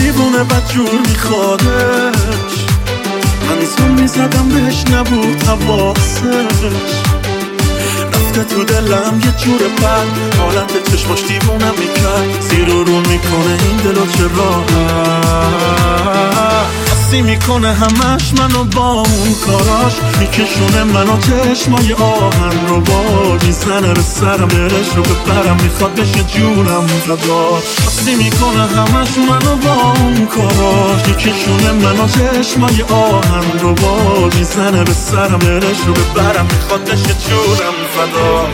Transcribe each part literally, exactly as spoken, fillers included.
دیوونه بدجور میخوادش، من زون میزدم بهش نبود حواسش. رفته تو دلم یه جور بد، حالت چشماش دیوونم میکرد. زیر و رو میکنه این دلو چه راحت، حسی میکنه همش منو با اون کاراش. میکشونه منو چشمای آهن رو بار، میزنه به سرم برش رو ببرم، میخواد بشه جونم فداش. حسی میکنه همش منو با اون کاراش، میکشونه منو چشمای آهن رو بار، میزنه به سرم برش رو ببرم، میخواد بشه جونم فداش.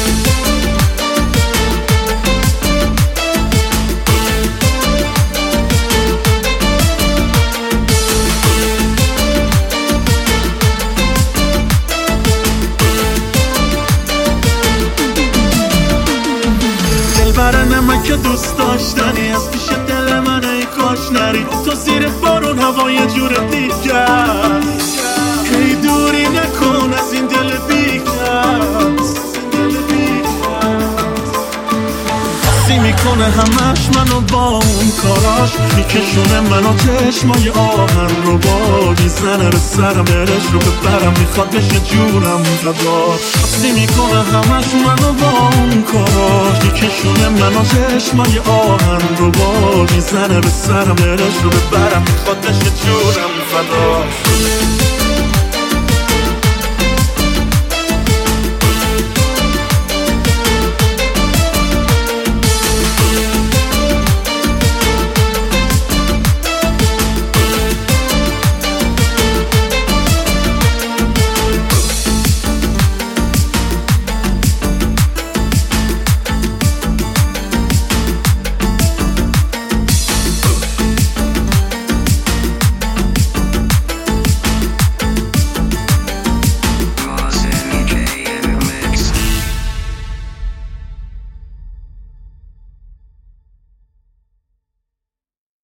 برنه من که دوست داشتنی از پیش دل من، ای کاش نری تو زیر بارون هوا یه جور دیگه است. هی دوری نکن از این دل بیکس، حسی میکنه همش منو با اون کاراش، میکشونه منو چشمای آهن رو بار، میزنه به سرم برش رو ببرم، میخواد بشه جونم فداش. حسی میکنه همش منو با اون کاراش، میکشونه منو چشمای آهن رو بار، میزنه به سرم برش رو ببرم، میخواد بشه جونم فداش.